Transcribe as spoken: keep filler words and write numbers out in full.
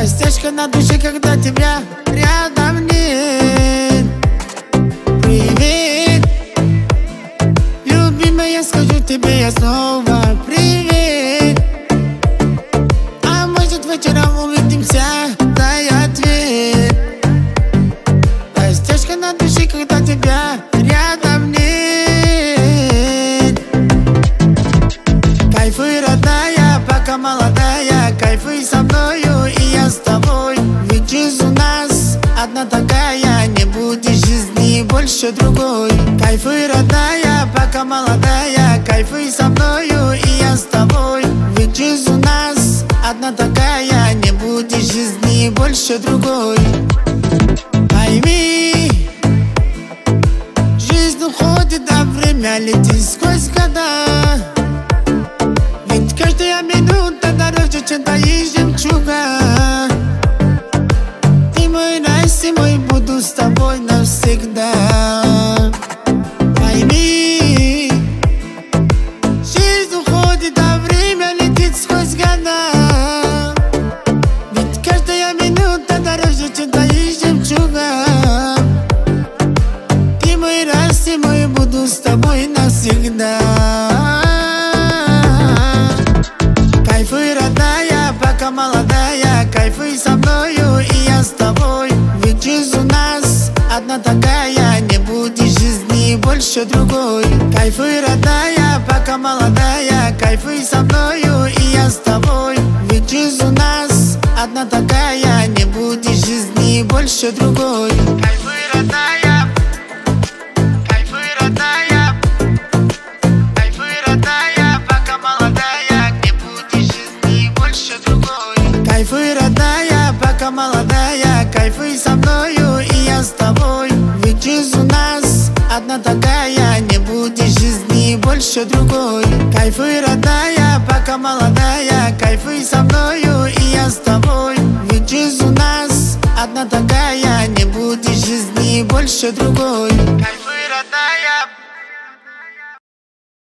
Костячка на душе, когда тебя рядом нет. Привет, любимая, я скажу тебе я снова привет. А может вечером увидимся, дай ответ. Костячка на душе, когда тебя рядом нет. Кайфуй, родная, пока молодая, кайфуй со мною, и я с тобой. Ведь жизнь у нас одна такая, не будет жизни больше другой. Кайфуй, родная, пока молодая, кайфуй со мною, и я с тобой. Ведь жизнь у нас одна такая, не будет жизни больше другой. Пойми, жизнь уходит, а время летит сквозь года. Ведь каждая минута дороже, чем твои жемчуга. Ты мой рай, и мой, буду с тобой навсегда. Пойми, жизнь уходит, а время летит сквозь года. Ведь каждая минута дороже, чем твои жемчуга. Ты мой рай, и мой, буду с тобой навсегда. Кайфуй, родная, пока молодая, кайфуй со мною, и я с тобой. Ведь жизнь у нас одна такая, не будет жизни больше другой. Кайфуй, родная, пока молодая, кайфуй со мною, и я с тобой. Ведь жизнь у нас одна такая, не будет жизни больше другой. Кайфуй, родная, кайфуй, родная, кайфуй, родная, пока молодая, не будет жизни больше другой. Кайфуй, родная, пока молодая, кайфуй со мною, и я с тобой. Ведь жизнь у нас одна такая, не будет жизни больше другой. Кайфуй, родная, пока молодая, кайфуй со мною, и я с тобой. Ведь жизнь у нас одна такая, не будет жизни больше другой.